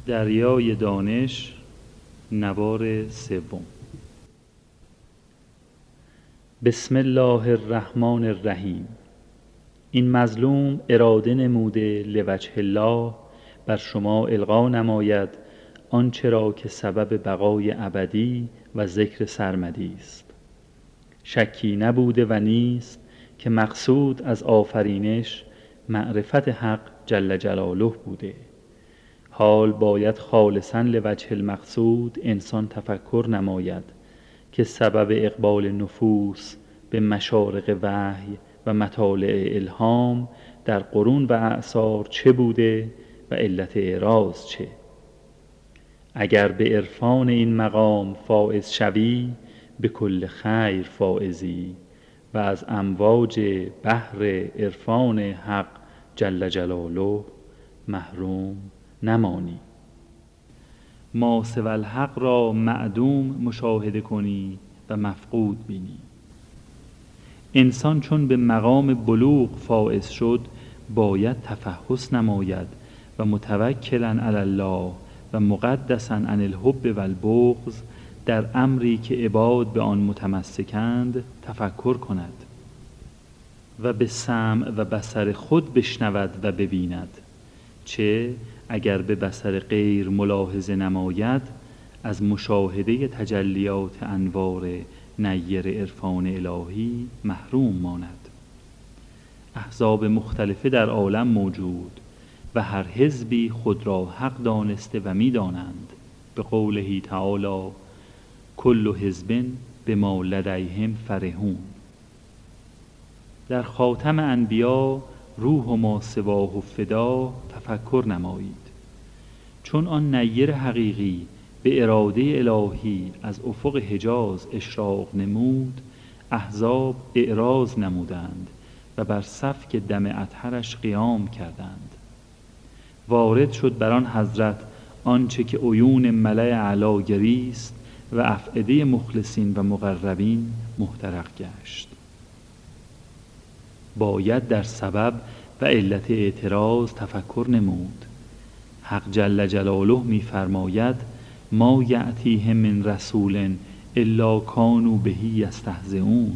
دریای دانش، نوار سوم. بسم الله الرحمن الرحیم. این مظلوم اراده نموده لوجه الله بر شما القا نماید آنچه را که سبب بقای ابدی و ذکر سرمدی است. شکی نبوده و نیست که مقصود از آفرینش معرفت حق جل جلاله بوده. حال باید خالصاً لوجه المقصود انسان تفکر نماید که سبب اقبال نفوس به مشارق وحی و مطالع الهام در قرون و اعصار چه بوده و علت اعراض چه. اگر به عرفان این مقام فائز شوی به کل خیر فائزی و از امواج بحر عرفان حق جل جلاله محروم نمانی. ما سوی الحق را معدوم مشاهده کنی و مفقود بینی. انسان چون به مقام بلوغ فائز شد باید تفحص نماید و متوکلاً علی الله و مقدساً عن الحب و البغض در امری که عباد به آن متمسکند تفکر کند و به سمع و بصر خود بشنود و ببیند. چه اگر به بصر غیر ملاحظه نماید از مشاهده تجلیات انوار نیر عرفان الهی محروم ماند. احزاب مختلفه در عالم موجود و هر حزبی خود را حق دانسته و می دانند. به قوله تعالی کل حزب بما لدیهم فرحون. در خاتم انبیا روح و ما سواه فدا تفکر نمایید. چون آن نیر حقیقی به اراده الهی از افق حجاز اشراق نمود، احزاب اعراض نمودند و بر سفک دم اطهرش قیام کردند. وارد شد بر آن حضرت آنچه که عیون ملأ اعلی گریست و افئده مخلصین و مقربین محترق گشت. باید در سبب و علت اعتراض تفکر نمود. حق جل جلاله می فرماید ما یأتیهم من رسول الا کانوا به یستهزئون.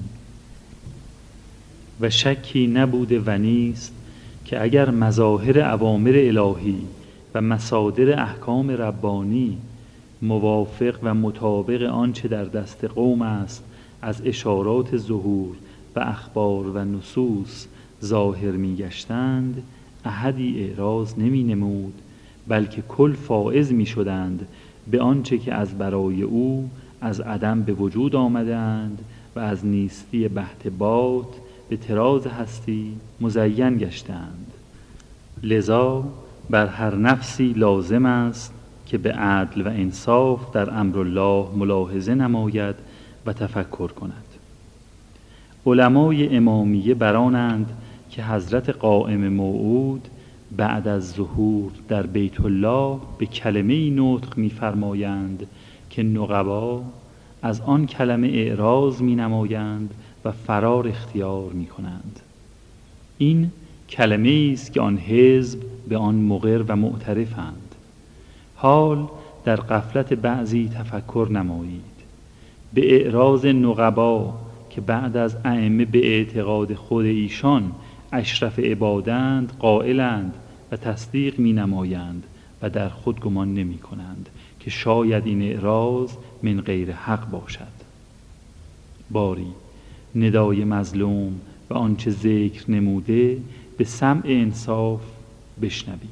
و شکی نبوده و نیست که اگر مظاهر اوامر الهی و مصادر احکام ربانی موافق و مطابق آنچه در دست قوم است از اشارات ظهور و اخبار و نصوص ظاهر می گشتند، احدی اعراض نمی نمود، بلکه کل فائز می شدند به آنچه که از برای او از عدم به وجود آمدند و از نیستی بحت بات به طراز هستی مزین گشتند. لذا بر هر نفسی لازم است که به عدل و انصاف در امر الله ملاحظه نماید و تفکر کند. علمای امامیه برانند که حضرت قائم موعود بعد از ظهور در بیت الله به کلمه‌ای نطق می‌فرمایند که نقبا از آن کلمه اعراض می‌نمایند و فرار اختیار می‌کنند. این کلمه‌ای است که آن حزب به آن مقر و معترفند. حال در غفلت بعضی تفکر نمایید. به اعراض نقبا که بعد از ائمه به اعتقاد خود ایشان اشرف عبادند قائلند و تصدیق می نمایند و در خود گمان نمی کنند که شاید این اعراض من غیر حق باشد. باری ندای مظلوم و آنچه ذکر نموده به سمع انصاف بشنوید.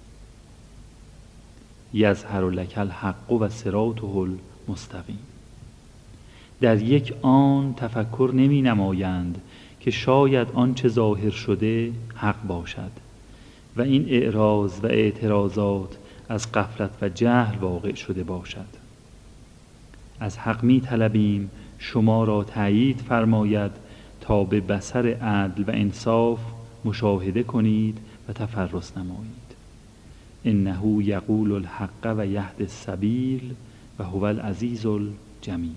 یظهر لک الحق و صراطه المستقیم. در یک آن تفکر نمی نمایند که شاید آنچه ظاهر شده حق باشد و این اعراض و اعتراضات از غفلت و جهل واقع شده باشد. از حق می طلبیم شما را تأیید فرماید تا به بصر عدل و انصاف مشاهده کنید و تفرس نمایید. انه یقول الحق و یهدی السبیل و هو العزیز الجمیل.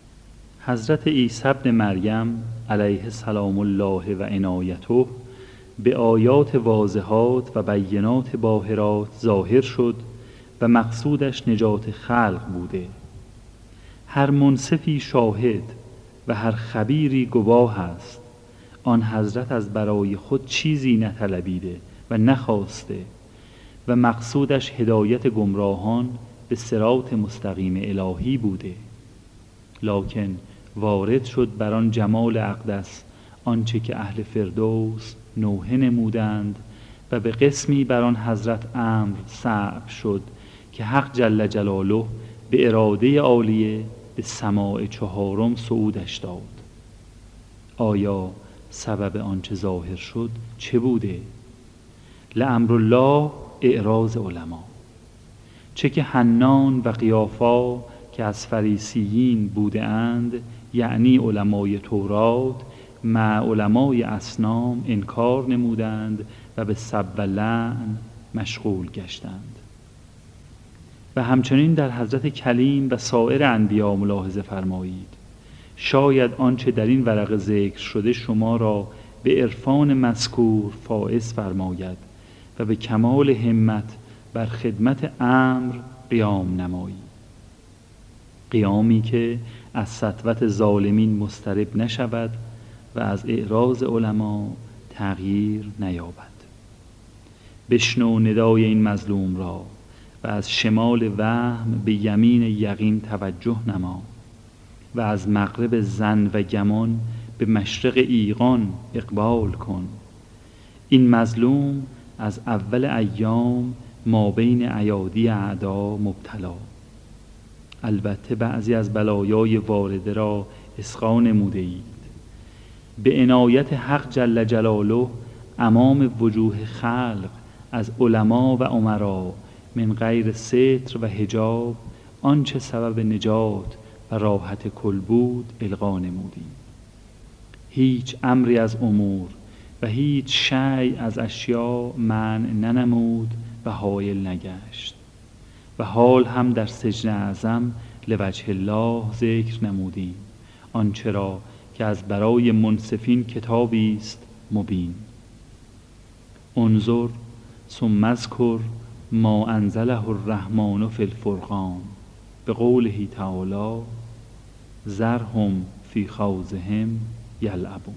حضرت عیسی ابن مریم علیه سلام الله و عنایته به آیات واضحات و بینات باهرات ظاهر شد و مقصودش نجات خلق بوده. هر منصفی شاهد و هر خبیری گواه است آن حضرت از برای خود چیزی نطلبیده و نخواسته و مقصودش هدایت گمراهان به صراط مستقیم الهی بوده، لکن وارد شد بر آن جمال اقدس آنچه که اهل فردوس نوحه نمودند و به قسمی بر آن حضرت امر صعب شد که حق جل جلاله به اراده عالیه به سماع چهارم صعودش داد. آیا سبب آنچه ظاهر شد چه بوده؟ لامر الله اعراض علما، چه که حنان و قیافا که از فریسیین بوده اند، یعنی علمای تورات، مع علمای اصنام انکار نمودند و به سب و لعن مشغول گشتند. و همچنین در حضرت کلیم و سایر انبیا ملاحظه فرمایید. شاید آنچه در این ورقه ذکر شده شما را به عرفان مذکور فائز فرماید و به کمال همت بر خدمت امر قیام نمایی، قیامی که از سطوت ظالمین مضطرب نشود و از اعراض علما تغییر نیابد. بشنو ندای این مظلوم را و از شمال وهم به یمین یقین توجه نما و از مغرب ظن و گمان به مشرق ایقان اقبال کن. این مظلوم از اول ایام ما بین ایادی اعدا مبتلا. البته بعضی از بلایای وارده را اسقا نموده اید. به عنایت حق جل جلاله امام وجوه خلق از علما و امرا من غیر ستر و حجاب آنچه سبب نجات و راحت کل بود القا نمودیم. هیچ امری از امور و هیچ شیء از اشیاء منع ننمود و حایل نگشت و حال هم در سجن اعظم لوجه الله ذکر نمودیم، آنچه را که از برای منصفین کتابی است مبین. انظر ثم اذکر ما انزله الرحمن فی الفرقان به قوله تعالی ذرهم فی خوضهم یلعبون.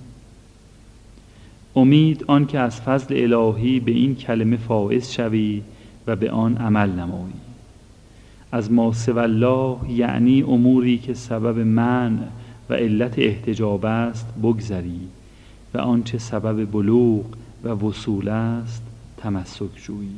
امید آن که از فضل الهی به این کلمه فائز شوی و به آن عمل نمایی. از ما سوی الله یعنی اموری که سبب منع و علت احتجاب است بگذری و آنچه سبب بلوغ و وصول است تمسک جویی.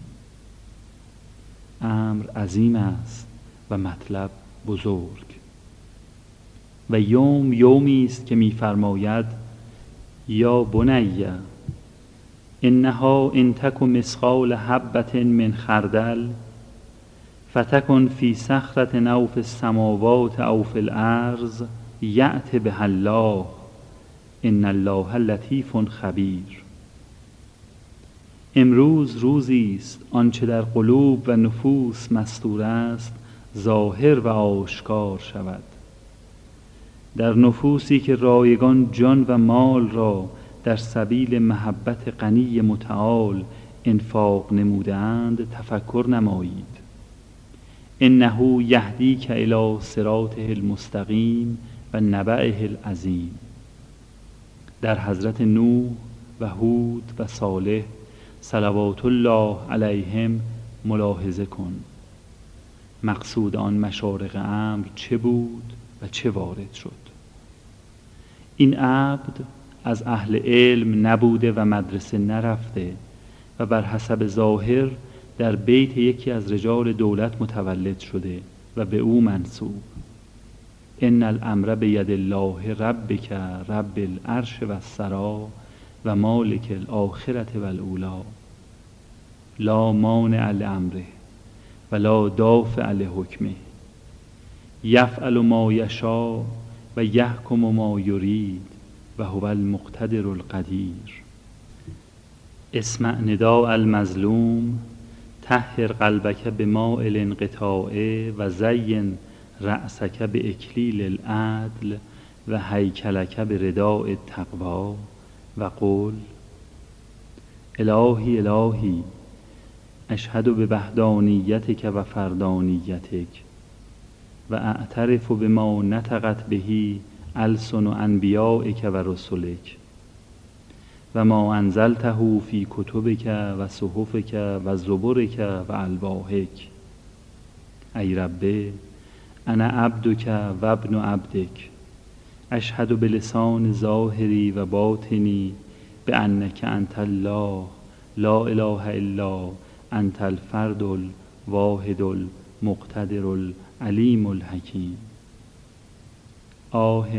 امر عظیم است و مطلب بزرگ و یومی است که می‌فرماید یا بنی انها ان تک مثقال حبة من خردل فتکن فی صخرة او فی السماوات او فی الارض یأت بها الله ان الله لطیف خبیر. امروز روزی است آنچه در قلوب و نفوس مستور است ظاهر و آشکار شود. در نفوسی که رایگان جان و مال را در سبیل محبت غنی متعال انفاق نمودند تفکر نمایید. انه یهدیک الی صراطه المستقیم و نبعه العظیم. در حضرت نوح و هود و صالح صلوات الله علیهم ملاحظه کن. مقصود آن مشارق امر چه بود و چه وارد شد؟ این عبد از اهل علم نبوده و مدرسه نرفته و بر حسب ظاهر در بیت یکی از رجال دولت متولد شده و به او منسوب. ان الامر بید الله ربک رب العرش و الثری و مالک الاخرة و الاولی لا مانع لامره و لا دافع لحکمه یفعل ما یشاء و یحکم ما یرید و هو المقتدر القدیر. اسمع نداء المظلوم طهر قلبک بماء الانقطاع و زین رأسک باکلیل العدل و هیکلک برداء التقوی و قل الهی الهی اشهد بوحدانیتک و فردانیتک و اعترف بما نطقت به ألسن انبیائک و رسلک و ما انزلته فی کتبک و صحفک و زبرک و الواحک. ای رب انا عبدک و ابن عبدک اشهد بلسان ظاهری و باطنی بانک انت الله لا اله الا انت الفرد الواحد المقتدر العلیم الحکیم. آه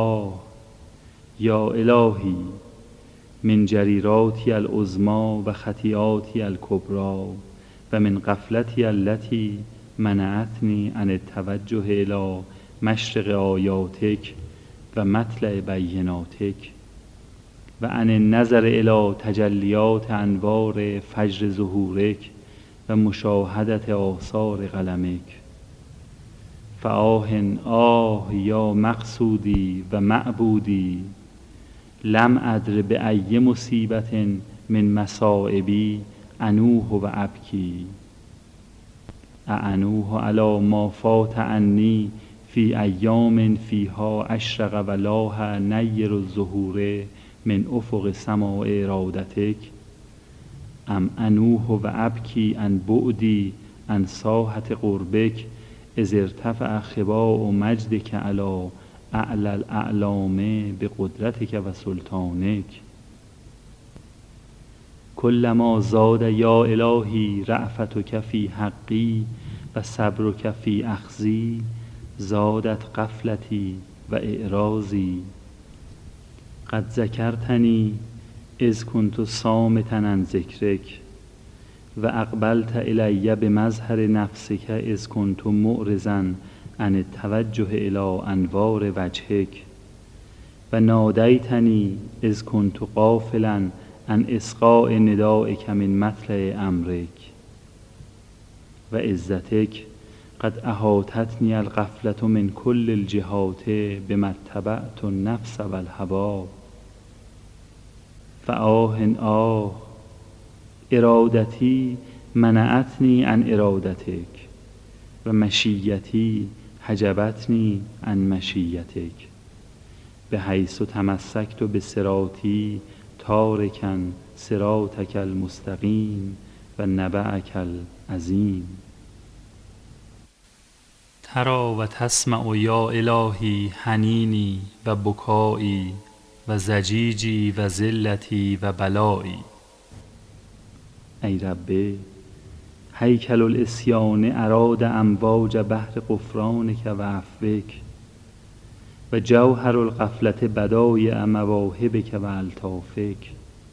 یا الهی من جریراتی العظمی و خطیئاتی الکبری و من غفلتی التي منعتنی عن التوجه الی مشرق آیاتک و مطلع بیناتک و عن النظر الی تجلیات انوار فجر ظهورک و مشاهدت آثار قلمک. فآه یا مقصودی و معبودی لم ادر بأی مصیبت من مصائبی انوح و ابکی اعنوح علی ما فات عنی فی ایام فیها اشرق و لاح نیر الظهور من افق سماء ارادتک ام انوح و ابکی عن بعدی عن ساحة قربک اذ ارتفع خباء مجدک علی اعلی الاعلام بقدرتک و سلطانک. کلما زاد یا الهی رأفتک فی حقی و صبرک فی اخذی زادت غفلتی و اعراضی. قد ذکرتنی اذ کنت صامتا عن ذکرک و اقبلت الی بمظهر نفسک اذ کنت معرضا عن التوجه الی انوار وجهک و نادیتنی اذ کنت غافلا عن اصغاء ندائک من مطلع امرک. و عزتک قد احاطتنی الغفلة من کل الجهات بما اتبعت النفس و الهوی. فآه ارادتی منعتنی عن ارادتک و مشیتی حجبتنی عن مشیتک بحیث تمسکت بصراطی تارکا صراطک المستقیم و نبأک العظیم. تری و تسمع یا الهی حنینی و بکایی و ضجیجی و ذلتی و بلایی. ای رب هیکل العصیان اراد امواج بحر غفرانک و عفوک و جوهر الغفلة بدایع مواهبک و الطافک.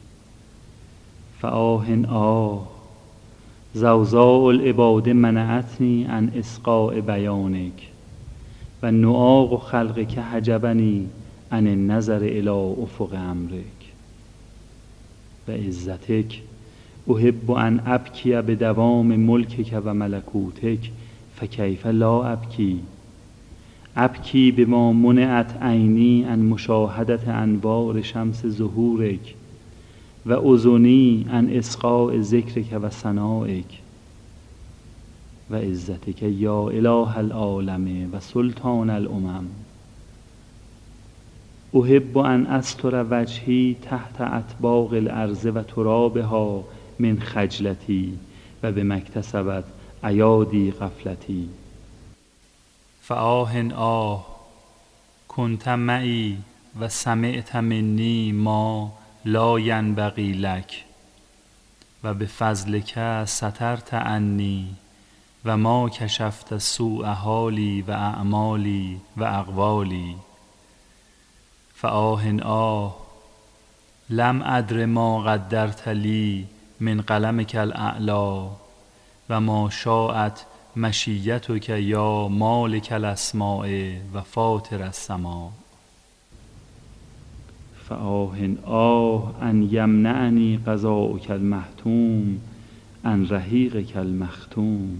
فآه ضوضاء العباد منعتنی عن اصغاء بیانک و نعاق خلقک حجبنی عن النظر الی افق امرک. و عزتک احب ان ابکی بدوام ملکک و ملکوتک فکیف لا ابکی. ابکی بما منعت عینی عن مشاهدة انوار شمس ظهورک و اذنی عن اصغاء ذکرک و ثنایک. و عزتک یا اله العالم و سلطان الامم احب ان استر وجهی تحت اطباق الارض و ترابها من خجلتی و بما اکتسبت ایادی غفلتی. فآه کنت معی و سمعت منی ما لا ینبغی لک و بفضلک سترت عنی و ما کشفت سوء حالی و اعمالی و اقوالی. فآه لم ادر ما قدرت لی من قلمک الاعلی و ما شاءت مشیتک یا مالک الاسماء و فاطر السماء. فآه ان یمنعنی قضاؤک المحتوم عن رحیقک المختوم.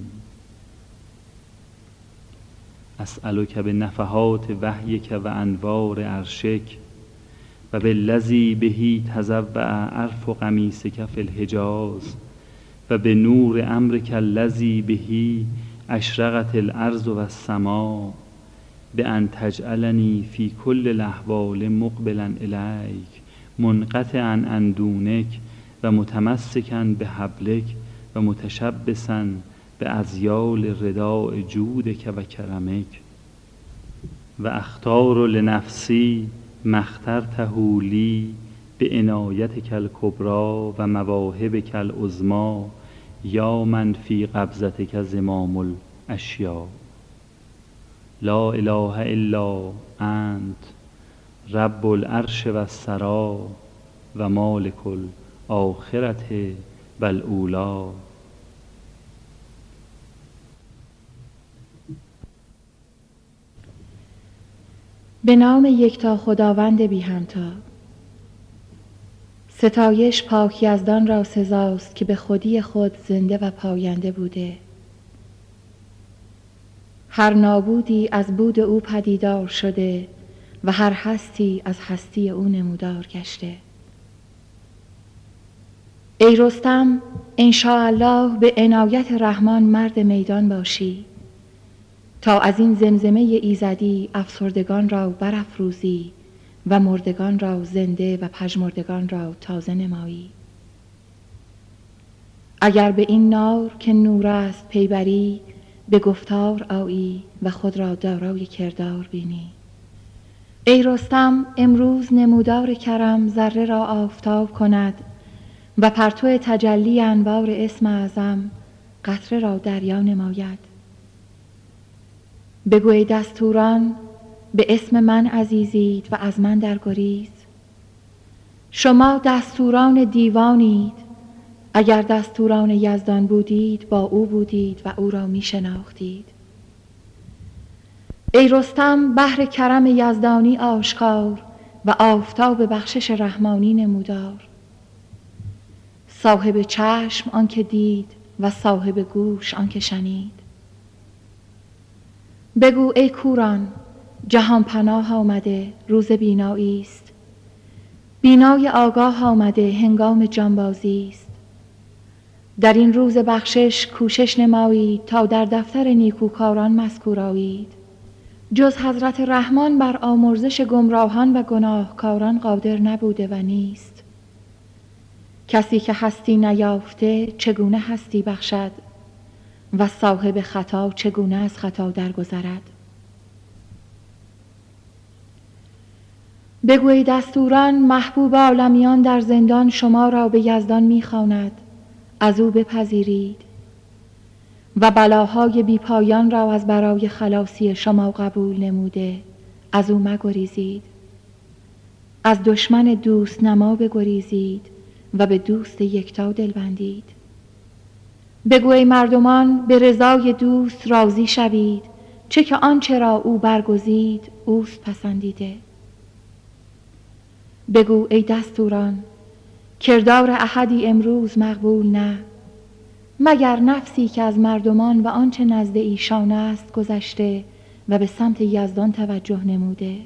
اسألک بنفحات وحیک و انوار عرشک و بالذی بهی تضوع عرف قمیصک فی الحجاز و به نور امرک الذی بهی اشرقت الارض و السماء بأن تجعلنی فی کل الاحوال مقبلا الیک منقطعا عن دونک و متمسکا بحبلک و متشبثا باذیال رداء جودک و کرمک و اختار لنفسی ما اخترته لی بعنایتک الکبری و مواهبک العظمی یا من فی قبضتک زمام الاشیاء لا اله الا انت رب العرش و الثری و مالک الاخرة و الاولی. به نام یکتا خداوند بی همتا. ستایش پاک یزدان را سزاست که به خودی خود زنده و پاینده بوده. هر نابودی از بود او پدیدار شده و هر هستی از هستی او نمودار گشته. ای رستم، انشاءالله به عنایت رحمان مرد میدان باشی تا از این زمزمه ایزدی افسردگان را برافروزی و مردگان را زنده و پژمردگان را تازه نمایی. اگر به این نار که نور است پی بری، به گفتار آیی و خود را دارای کردار بینی. ای رستم، امروز نمودار کرم ذره را آفتاب کند و پرتو تجلی انوار اسم اعظم قطره را دریا نماید. بگو ای دستوران، به اسم من عزیزید و از من درگریز. شما دستوران دیوانید، اگر دستوران یزدان بودید با او بودید و او را می شناختید. ای رستم، بحر کرم یزدانی آشکار و آفتاب بخشش رحمانی نمودار. صاحب چشم آنکه دید و صاحب گوش آنکه شنید. بگو ای کوران، جهان پناه آمده، روز بینایی است. بینای آگاه آمده، هنگام جانبازی است. در این روز بخشش کوشش نمایید تا در دفتر نیکوکاران مذکور آیید. جز حضرت رحمان بر آمرزش گمراهان و گناهکاران قادر نبوده و نیست. کسی که هستی نیافته چگونه هستی بخشد و صاحب خطا چگونه از خطا درگذرد؟ بگو ای دستوران، محبوب عالمیان در زندان شما را به یزدان می‌خواند، از او بپذیرید و بلاهای بی پایان را از برای خلاصی شما قبول نموده، از او مگریزید. از دشمن دوست نما بگریزید و به دوست یکتا دل بندید. بگو ای مردمان، به رضای دوست راضی شوید، چه که آنچه را او برگزید اوست پسندیده. بگو ای دستوران، کردار احدی امروز مقبول نه، مگر نفسی که از مردمان و آنچه نزد ایشان است گذشته و به سمت یزدان توجه نموده.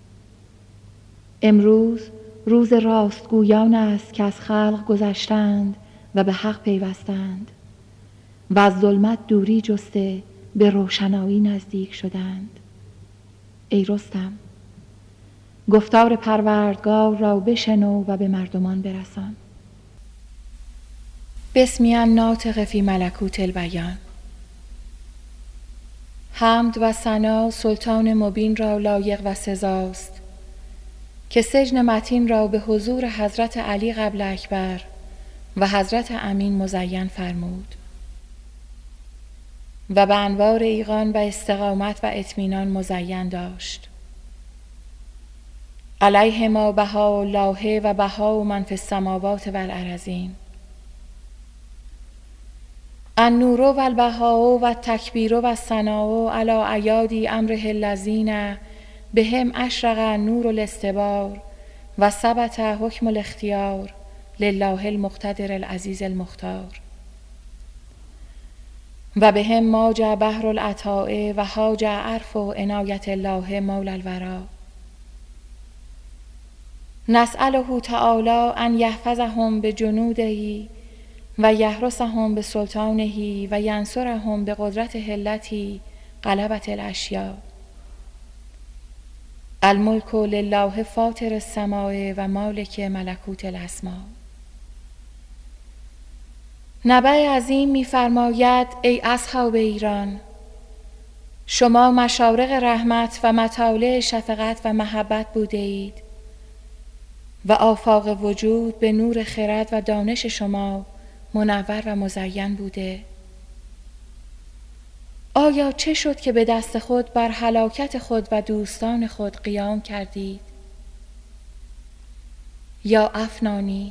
امروز روز راستگویان است که از خلق گذشتند و به حق پیوستند و از ظلمت دوری جسته به روشنایی نزدیک شدند. ای رستم، گفتار پروردگار را بشنو و به مردمان برسان. بسمی الناطق فی ملکوت البیان. حمد و ثنا سلطان مبین را لایق و سزاست که سجن متین را به حضور حضرت علی قبل اکبر و حضرت امین مزین فرمود و به انوار ایقان و استقامت و اطمینان مزین داشت. علیه ما بها الله و بها من فی السماوات و الارضین. النور و البهاء و التکبیر و الثناء علی ایادی امره الذین بهم اشرق نور الاستبار و ثبت حکم الاختیار لله المقتدر العزیز المختار. و بهم ماج بحر العطاء و هاج عرف و عنایت الله مولا الورا. نسأله تعالی ان یحفظهم بجنوده و یحرسهم بسلطانه و ینصرهم بقدرت التي غلبت الاشیاء. الملک لله فاطر السماء و مالک ملکوت الاسماء. نبع عظیم می‌فرماید ای اصحاب ایران، شما مشارق رحمت و مطالع شفقت و محبت بوده اید و آفاق وجود به نور خرد و دانش شما منور و مزین بوده. آیا چه شد که به دست خود بر هلاکت خود و دوستان خود قیام کردید؟ یا افنانی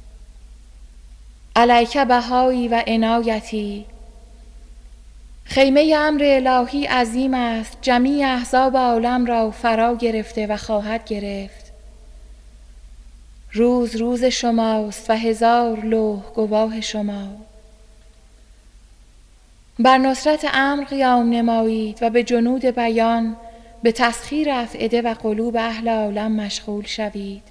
علیک بهایی و عنایتی، خیمه امر الهی عظیم است، جمیع احزاب عالم را فرا گرفته و خواهد گرفت. روز روز شماست و هزار لوح گواه شما. بر نصرت امر قیام نمایید و به جنود بیان به تسخیر افئده و قلوب اهل عالم مشغول شوید.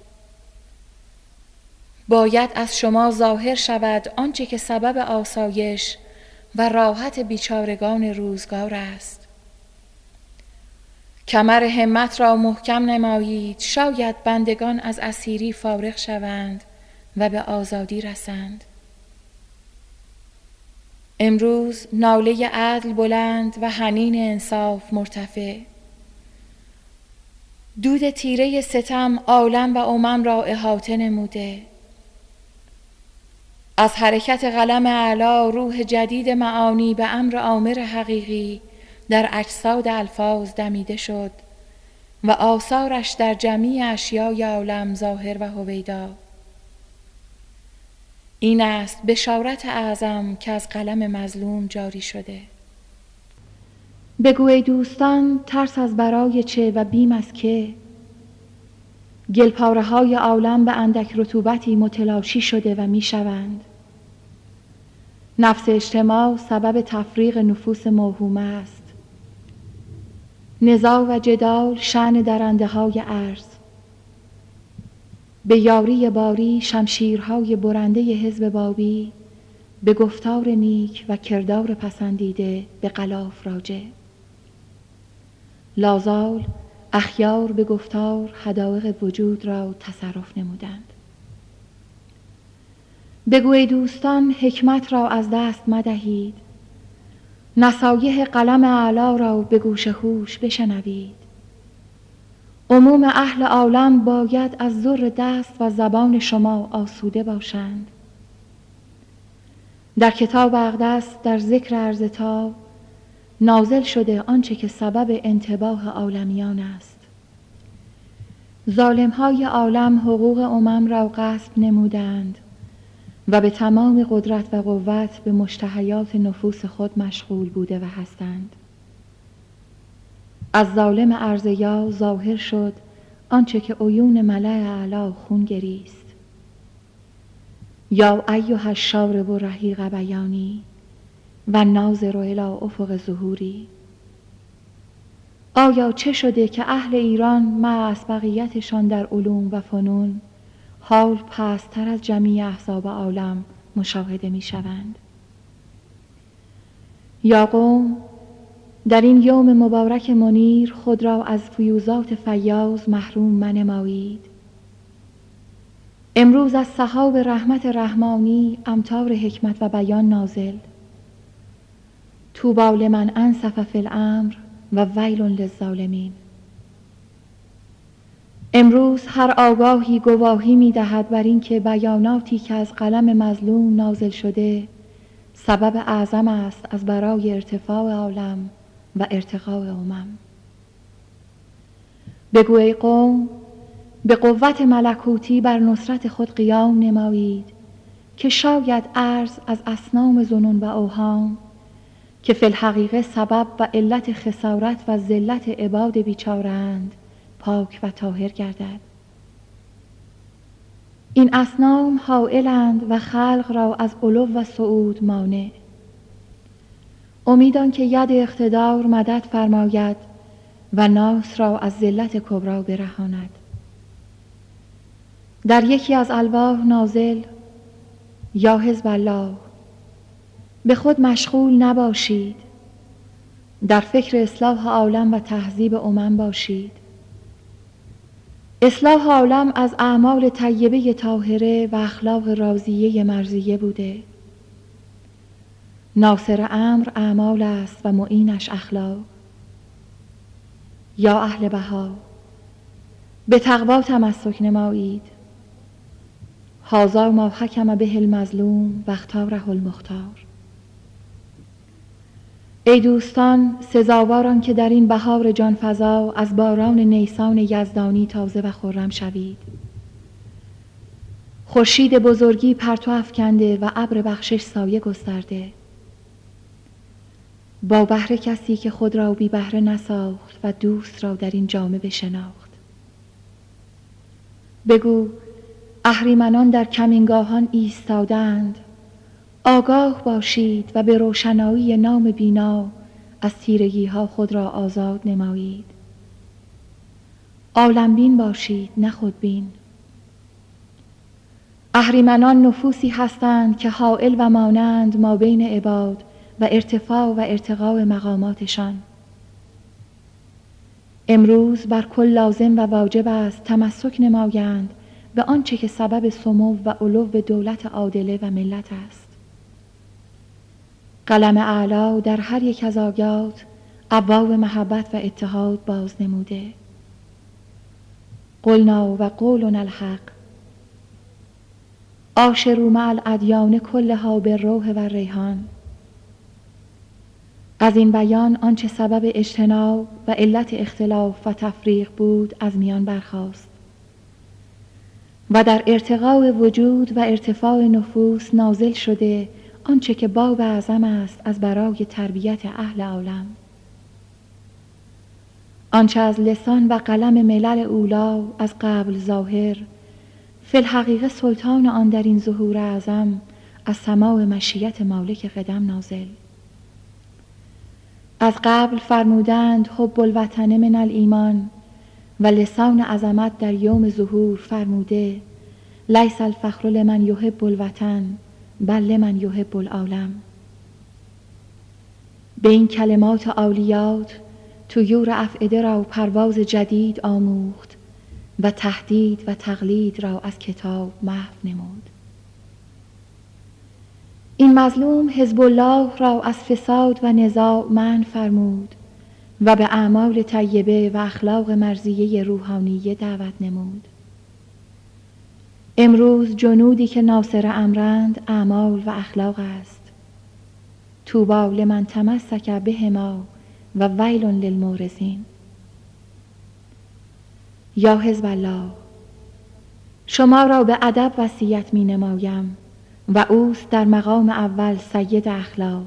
باید از شما ظاهر شود آنچه که سبب آسایش و راحت بیچارگان روزگار است. کمر همت را محکم نمایید، شاید بندگان از اسیری فارغ شوند و به آزادی رسند. امروز ناله عدل بلند و حنین انصاف مرتفع. دود تیره ستم عالم و امم را احاطه نموده. از حرکت قلم اعلی روح جدید معانی به امر آمر حقیقی در اجساد الفاظ دمیده شد و آثارش در جمیع اشیای عالم ظاهر و هویدا. این است بشارت اعظم که از قلم مظلوم جاری شده. بگو ای دوستان، ترس از برای چه و بیم از که؟ گلپاره های عالم به اندک رطوبتی متلاشی شده و می شوند. نفس اجتماع سبب تفریق نفوس موهومه است. نزاع و جدال شأن درنده های ارض. به یاری باری شمشیرهای برنده حزب بابی به گفتار نیک و کردار پسندیده به غلاف راجع. لازال اخیار به گفتار حدایق وجود را تصرف نمودند. بگو ای دوستان، حکمت را از دست مدهید. نصایح قلم اعلی را به گوش هوش بشنوید. عموم اهل عالم باید از زر دست و زبان شما آسوده باشند. در کتاب اقدس در ذکر ارض‌تاب نازل شده آنچه که سبب انتباه عالمیان است. ظالم‌های عالم حقوق امم را غصب نمودند و به تمام قدرت و قوت به مشتهیات نفوس خود مشغول بوده و هستند. از ظالم ارضیا ظاهر شد آنچه که عیون ملأ اعلی خون گریست. یا ایها الشارب رحیق بیانی و ناظر الی افق ظهوری. آیا چه شده که اهل ایران مع اسبقیتشان در علوم و فنون حال پست‌تر از جمیع احزاب عالم مشاهده می شوند؟ یا قوم، در این یوم مبارک منیر خود را از فیوزات فیاض محروم منمایید. امروز از سحاب رحمت رحمانی امطار حکمت و بیان نازل. طوبی لمن انصف فی الامر و ویل للظالمین. امروز هر آگاهی گواهی می دهد بر این که بیاناتی که از قلم مظلوم نازل شده سبب اعظم است از برای ارتفاع عالم و ارتقاء امم. بگو ای قوم، به قوت ملکوتی بر نصرت خود قیام نمایید که شاید ارز از اصنام ظنون و اوهام که فی الحقیقه سبب و علت خسارت و ذلت عباد بیچاره‌اند پاک و طاهر گردد. این اصنام حائلند و خلق را از علو و صعود مانع. امیدان که ید اقتدار مدد فرماید و ناس را از ذلت کبری برهاند. در یکی از الواح نازل: یا حزب الله، به خود مشغول نباشید، در فکر اصلاح عالم و تهذیب امم باشید. اصلاح عالم از اعمال طیبه طاهره و اخلاق راضیه مرضیه بوده. ناصر امر اعمال است و معینش اخلاق. یا اهل بها، به تقوا تمسک نمایید. هذا ما حکم به المظلوم و اختاره المختار. ای دوستان، سزاواران که در این بهار جانفزا از باران نیسان یزدانی تازه و خرم شوید. خورشید بزرگی پرتو افکنده و ابر بخشش سایه گسترده. با بهره کسی که خود را بی بهره نساخت و دوست را در این جامه بشناخت. بگو اهریمنان در کمینگاهان ایستادند، آگاه باشید و به روشنایی نام بینا از تیرگی ها خود را آزاد نمایید. عالم بین باشید نه خودبین. اهریمنان نفوسی هستند که حائل و مانند ما بین عباد و ارتفاع و ارتقاء مقاماتشان. امروز بر کل لازم و واجب است تمسک نمایند به آنچه که سبب سمو و علو دولت عادله و ملت است. قلم اعلی در هر یک از آیات ابواب محبت و اتحاد باز نموده. قلنا و قولنا الحق، عاشروا مع الادیان کلها بالروح و ریحان. از این بیان آنچه سبب اجتناب و علت اختلاف و تفریق بود از میان برخاست و در ارتقاء وجود و ارتفاع نفوس نازل شده آنچه که باب اعظم است از برای تربیت اهل عالم. آنچه از لسان و قلم ملل اولا از قبل ظاهر، فی الحقیقه سلطان آن در این ظهور اعظم از سماع مشیت مالک قدم نازل. از قبل فرمودند حب الوطن من الایمان و لسان عظمت در یوم ظهور فرموده لیس الفخر لمن یحب الوطن بل لمن یحب العالم. به این کلمات عالیات طیور افئده را پرواز جدید آموخت و تهدید و تقلید را از کتاب محو نمود. این مظلوم حزب الله را از فساد و نزاع منع فرمود و به اعمال طیبه و اخلاق مرضیه روحانیه دعوت نمود. امروز جنودی که ناصر امرند اعمال و اخلاق است. طوبی لمن تمسک بهما و ویل للمورزین. یا حزب الله، شما را به ادب وصیت می نمایم و اوست در مقام اول سید اخلاق.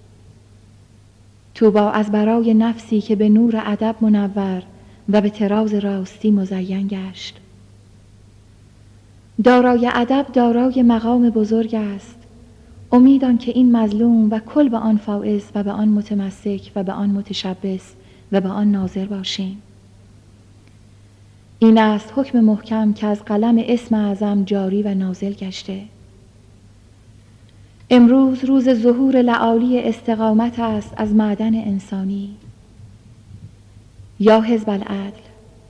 طوبی از برای نفسی که به نور ادب منور و به طراز راستی مزین گشت. دارای ادب دارای مقام بزرگ است. امیدان که این مظلوم و کل به آن فائز و به آن متمسک و به آن متشبث و به آن ناظر باشیم. این است حکم محکم که از قلم اسم اعظم جاری و نازل گشته. امروز روز ظهور لعالی استقامت است از معدن انسانی. یا حزب العدل،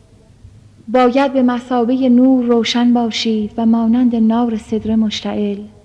باید به مثابه نور روشن باشید و مانند نار سدره مشتعل.